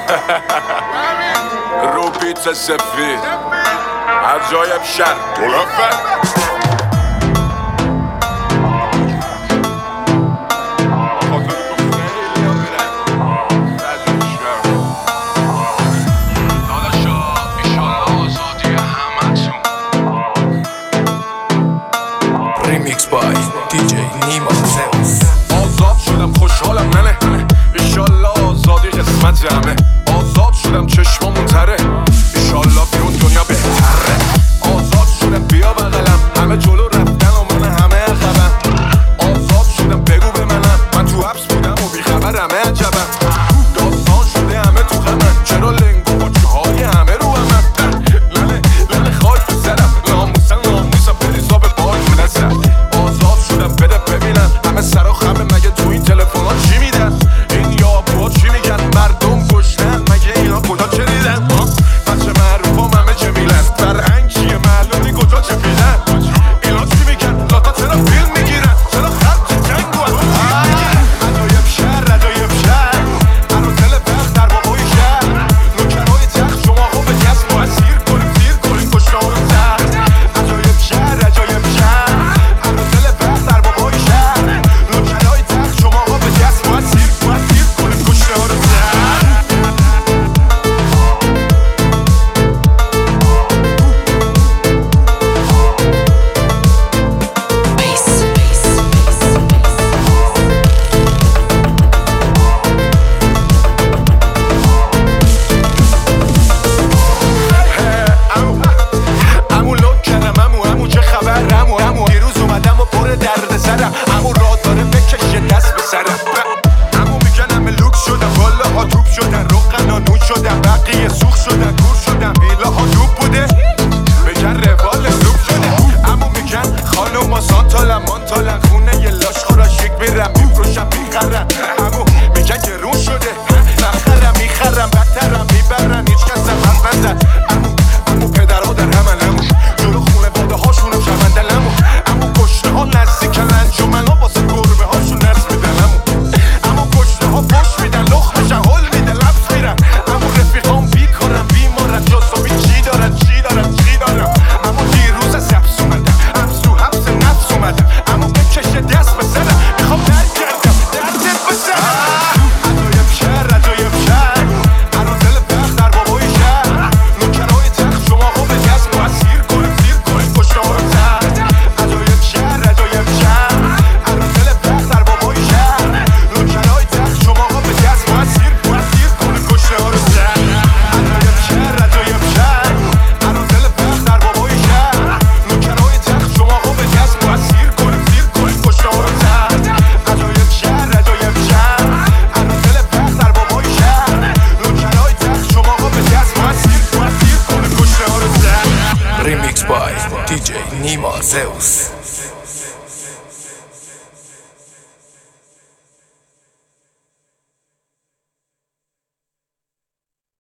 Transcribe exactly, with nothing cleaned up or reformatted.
رو پیتزا سفید عجایب شهر گلافه ریمیکس بای دی جی نیما زئوس. آزاد شدم خوشحالم ننه ایشالله آزادی قسمت همه. آزاد شدم چشمامون تره ایشالله بیرون دنیا بهتره. آزاد شدم بیا بغلم همه جلو رفتن و من همه عقبم. آزاد شدم بگو به منم من تو حبس بودم و بیخبرم عجبم. داستان شده همه تو غمم چرا لنگو بچه های همه رو همم. لنه لنه خاک تو سرم ناموسن ناموسم بریزا به پاک نزد. آزاد شدم بده ببینم همه سر و خمه مگه تو این تلفن ها چی میدن. این یابوها چی میگن مردم گشنن مگه اینا کجا چه دیدن. بچه معروف همه جمیلن فرهنگ چیه معلومی کجا چه بیدن. اینا چی میگن لاتا چرا فیلم میگیرن چرا خرچ جنگ و عجایب شهر عجایب شهر عروسل بخت در بابای شهر. نوکرهای تخت شما ها به دست موثیر کنیم تیر کنیم کشنا رو سر. عجایب شهر عجایب شهر عروسل بخت در بابای شهر. نوکرهای تخت شما ها به دست موثیر موثیر کنیم کشنا رو سر. امو لوک کردم امو امو چه خبر امو امو دیروز اومدم و پر درد سرم. امو راه داره بکشه دست به سرم. امو میگن همه لوک شدم والا ها توپ شدن روغن ها نون شدن بقیه سوخ شدن کور شدن ویلا ها دوب بوده بگن روال سوپ شده. امو میگن خانوم ها سانتالن مانتالن خونه یه لاش خورا شیک میرم میفروشم میخرم. امو میگن گرون شده نخرم میخرم بدترم میبرن هیچ کسم حرف نزد. امو امو پدرها در همن امو جلو خونه باده هاشونم شوندن امو امو کشته ها نزدیکن انجمن ها واسه گربه هاشون نرس میدن امو امو کشته ها فش میدن لخ میشن هل میدن لبس میرن. امو رفیقام بیکارن بیمارن جاسوبی چی دارن چی دارن چی دارن. امو دیروز از حبس اومدم حبس تو حبس نفس اومدم. امو بکشه دست به سرم میخوام برگردم دردت به سرم. عجایب شهر عجایب شهر عروسل بخت در بابای شهر. نوکرهای تخت شما ها به دست موثیر کنیم سیر کنیم کشنا رو سر. عجایب شهر عجایب شهر عروسل بخت در بابای شهر. نوکرهای تخت شما ها به دست موثیر موثیر کنیم کشنا رو سر. عجایب شهر عجایب شهر عروسل بخت در بابای شهر. نوکرهای تخت شما ها به دست موثیر کنیم سیر کنیم کشنا رو سر. عجایب شهر عجایب شهر عروسل بخت در بابای شهر. نوکرهای تخت شما ها به دست موثیر موثیر کنیم کشنا رو سر. ریمیکس بای دی جی نیما زئوس.